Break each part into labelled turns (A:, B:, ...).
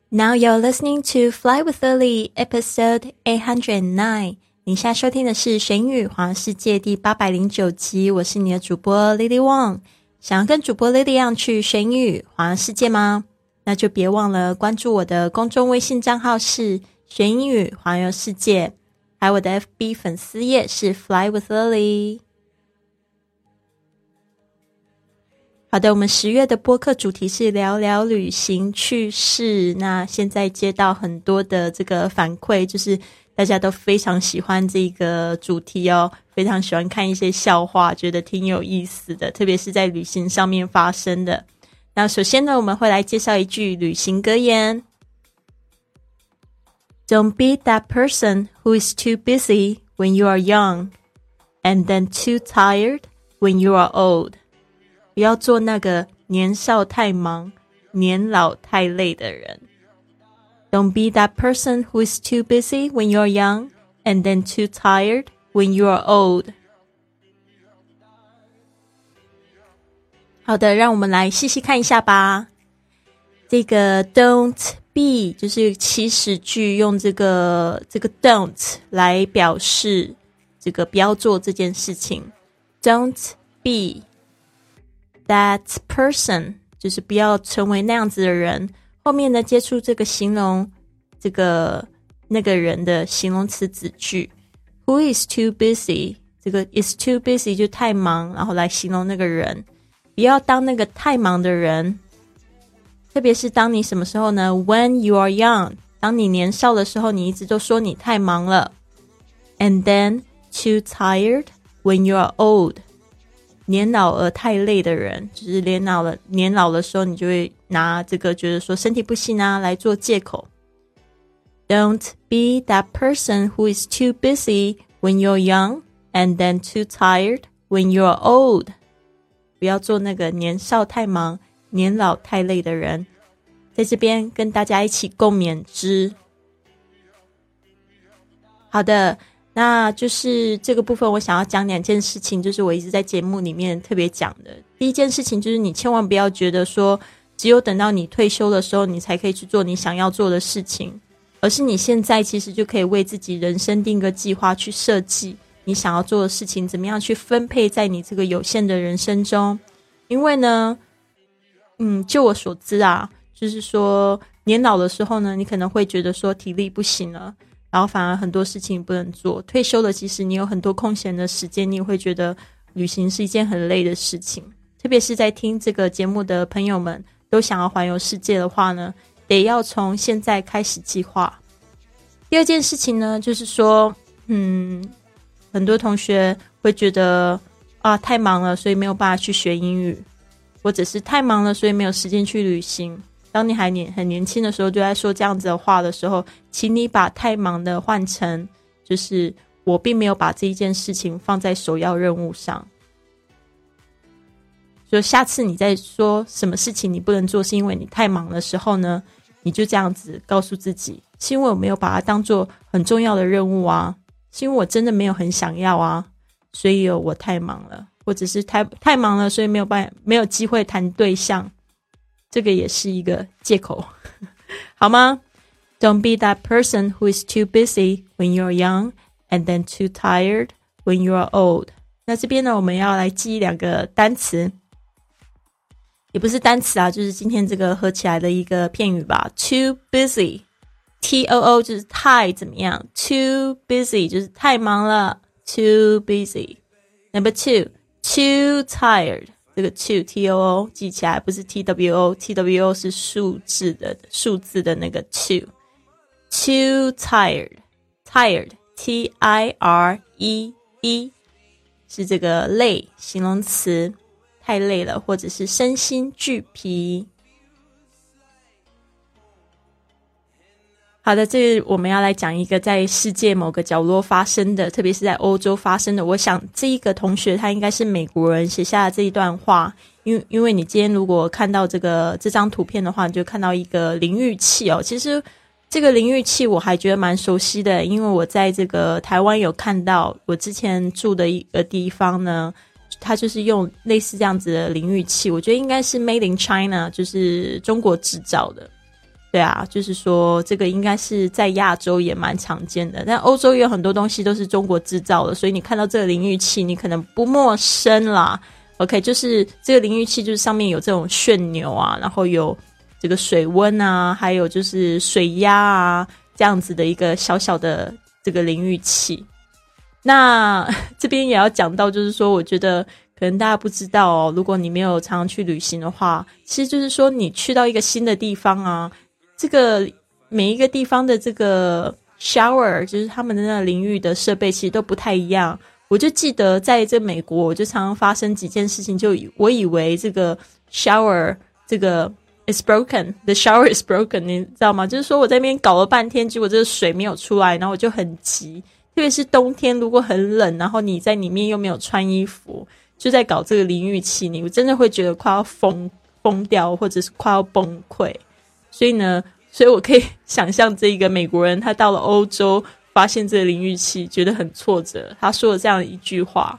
A: Now you're listening to Fly with Lily, episode 809. 你现在收听的是学英语环游世界第809集，我是你的主播 Lily Wang。想要跟主播 Lily 一样去学英语环游世界吗？那就别忘了关注我的公众微信账号是学英语环游世界，还有我的 FB 粉丝页是 Fly with Lily。好的，我们10月的播客主题是聊聊旅行趣事。那现在接到很多的这个反馈，就是大家都非常喜欢这个主题哦，非常喜欢看一些笑话，觉得挺有意思的，特别是在旅行上面发生的。那首先呢，我们会来介绍一句旅行格言。Don't be that person who is too busy when you are young, and then too tired when you are old.不要做那个年少太忙，年老太累的人。Don't be that person who is too busy when you're young, and then too tired when you're old. 好的，让我们来细细看一下吧。这个 don't be 就是祈使句，用这个 don't 来表示这个不要做这件事情。Don't be.That person 就是不要成为那样子的人，后面呢接触这个形容这个那个人的形容词子句。 Who is too busy 这个 is too busy 就太忙，然后来形容那个人，不要当那个太忙的人。特别是当你什么时候呢？ When you are young 当你年少的时候，你一直都说你太忙了。 And then too tired when you are old年老而太累的人，就是年老的时候，你就会拿这个觉得说身体不行啊来做借口。Don't be that person who is too busy when you're young, and then too tired when you're old. 不要做那个年少太忙，年老太累的人。在这边跟大家一起共勉之。好的。那就是这个部分我想要讲2件事情，就是我一直在节目里面特别讲的。第一件事情就是你千万不要觉得说只有等到你退休的时候你才可以去做你想要做的事情，而是你现在其实就可以为自己人生定个计划，去设计你想要做的事情怎么样去分配在你这个有限的人生中。因为呢就我所知啊，就是说年老的时候呢，你可能会觉得说体力不行了，然后反而很多事情不能做。退休了，其实你有很多空闲的时间，你也会觉得旅行是一件很累的事情。特别是在听这个节目的朋友们都想要环游世界的话呢，得要从现在开始计划。第二件事情呢，就是说很多同学会觉得太忙了，所以没有办法去学英语，或者是太忙了，所以没有时间去旅行。当你还很年轻的时候就在说这样子的话的时候，请你把太忙的换成就是我并没有把这一件事情放在首要任务上。所以下次你在说什么事情你不能做是因为你太忙的时候呢，你就这样子告诉自己，是因为我没有把它当做很重要的任务啊，是因为我真的没有很想要啊，所以我太忙了，或者是太忙了，所以没有机会谈对象，这个也是一个借口好吗？ Don't be that person who is too busy when you're young, and then too tired when you're old. 那这边呢，我们要来记2个单词，也不是单词啊，就是今天这个合起来的一个片语吧。 Too busy T-O-O 就是太怎么样， Too busy 就是太忙了， Too busy. Number 2 Too tired，这个 to T-O-O 记起来，不是 T-W-O T-W-O 是数字的那个 to Too tired T-I-R-E-D 是这个累形容词，太累了，或者是身心俱疲。好的，这我们要来讲一个在世界某个角落发生的，特别是在欧洲发生的。我想这一个同学他应该是美国人写下的这一段话，因为你今天如果看到这张图片的话，你就看到一个淋浴器哦。其实这个淋浴器我还觉得蛮熟悉的，因为我在这个台湾有看到，我之前住的一个地方呢，它就是用类似这样子的淋浴器，我觉得应该是 Made in China， 就是中国制造的。 对啊，就是说这个应该是在亚洲也蛮常见的，但欧洲也有很多东西都是中国制造的，所以你看到这个淋浴器你可能不陌生啦。 OK， 就是这个淋浴器就是上面有这种旋钮啊，然后有这个水温啊，还有就是水压啊，这样子的一个小小的这个淋浴器。那这边也要讲到，就是说我觉得可能大家不知道哦，如果你没有常常去旅行的话，其实就是说你去到一个新的地方啊，这个每一个地方的这个 shower 就是他们的那个淋浴的设备其实都不太一样。我就记得在这美国我就常常发生几件事情，就我以为这个 shower 这个 is broken， the shower is broken， 你知道吗？就是说我在那边搞了半天，结果这个水没有出来，然后我就很急，特别是冬天如果很冷，然后你在里面又没有穿衣服，就在搞这个淋浴器，你真的会觉得快要疯掉，或者是快要崩溃。所以我可以想象这一个美国人他到了欧洲发现这个淋浴器觉得很挫折，他说了这样一句话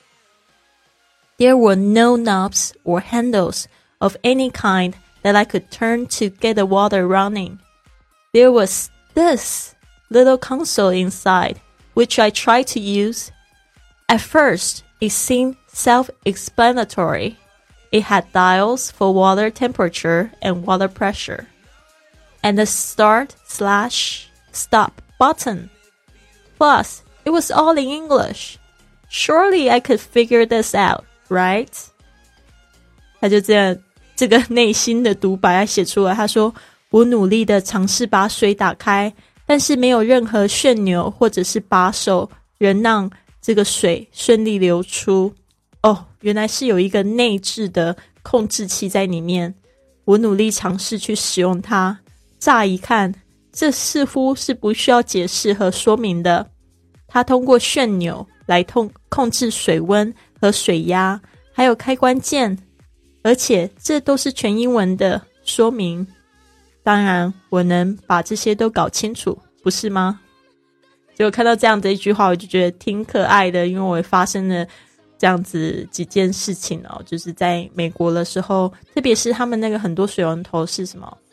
A: ：There were no knobs or handles of any kind that I could turn to get the water running. There was this little console inside, which I tried to use. At first, it seemed self-explanatory. It had dials for water temperature and water pressure, and a start/stop button. Plus, it was all in English. Surely I could figure this out, right? 他就这样这个内心的独白写出来，他说我努力的尝试把水打开，但是没有任何旋钮或者是把手能让这个水顺利流出。哦，原来是有一个内置的控制器在里面，我努力尝试去使用它，乍一看这似乎是不需要解释和说明的。它通过旋钮来控制水温和水压，还有开关键，而且这都是全英文的说明。当然我能把这些都搞清楚，不是吗？结果看到这样的一句话，我就觉得挺可爱的，因为我发生了这样子几件事情哦，就是在美国的时候，特别是他们那个很多水龙头是什么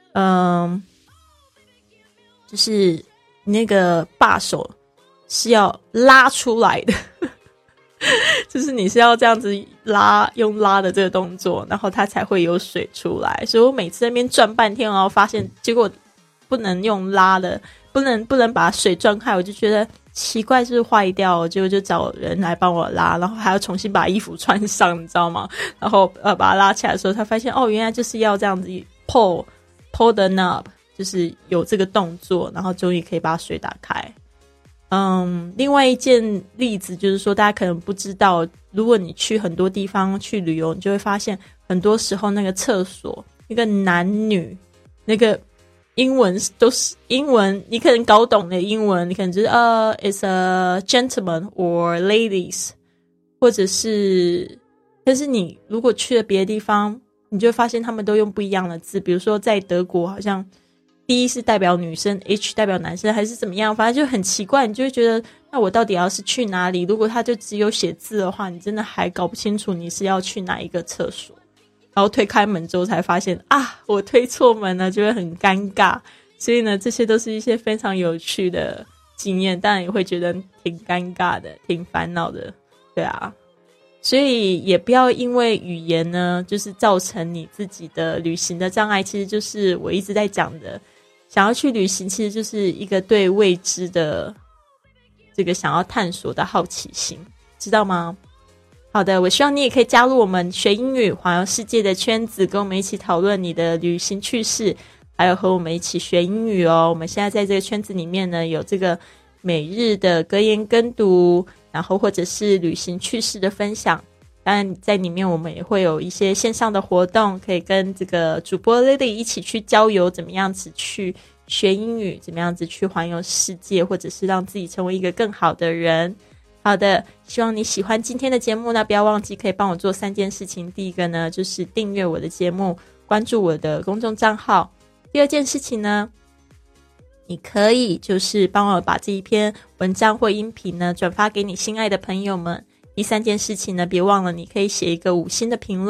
A: 就是那个把手是要拉出来的就是你是要这样子拉，用拉的这个动作，然后它才会有水出来。所以我每次在那边转半天，然后发现结果不能用拉的，不能把水转开，我就觉得奇怪，是不是坏掉了？结果就找人来帮我拉，然后还要重新把衣服穿上，你知道吗？然后把它拉起来的时候，才发现哦，原来就是要这样子 pull the knob， 就是有这个动作，然后终于可以把水打开。另外一件例子就是说，大家可能不知道，如果你去很多地方去旅游，你就会发现很多时候那个厕所，那个男女那个英文都是英文，你可能搞懂的英文，你可能就是it's a gentleman or ladies， 或者是，但是你如果去了别的地方，你就会发现他们都用不一样的字，比如说在德国好像D 是代表女生， H 代表男生，还是怎么样，反正就很奇怪，你就会觉得那我到底要是去哪里，如果他就只有写字的话，你真的还搞不清楚你是要去哪一个厕所，然后推开门之后才发现啊，我推错门了，就会很尴尬。所以呢，这些都是一些非常有趣的经验，当然也会觉得挺尴尬的，挺烦恼的，对啊。所以也不要因为语言呢，就是造成你自己的旅行的障碍，其实就是我一直在讲的，想要去旅行其实就是一个对未知的这个想要探索的好奇心，知道吗？好的，我希望你也可以加入我们学英语环游世界的圈子，跟我们一起讨论你的旅行趣事，还有和我们一起学英语哦。我们现在在这个圈子里面呢，有这个每日的格言跟读，然后或者是旅行趣事的分享，当然在里面我们也会有一些线上的活动，可以跟这个主播 Lily 一起去郊游，怎么样子去学英语，怎么样子去环游世界，或者是让自己成为一个更好的人。好的，希望你喜欢今天的节目呢，不要忘记可以帮我做3件事情。第一个呢，就是订阅我的节目，关注我的公众账号。第二件事情呢，你可以就是帮我把这一篇文章或音频呢转发给你心爱的朋友们。第3件事情呢，别忘了你可以写一个5星的评论，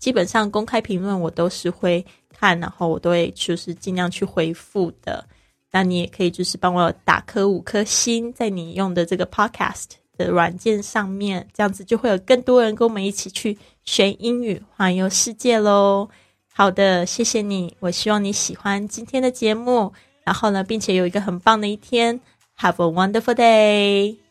A: 基本上公开评论我都是会看，然后我都会就是尽量去回复的。那你也可以就是帮我打颗5颗星在你用的这个 podcast 的软件上面，这样子就会有更多人跟我们一起去学英语环游世界咯。好的，谢谢你，我希望你喜欢今天的节目，然后呢并且有一个很棒的一天。Have a wonderful day!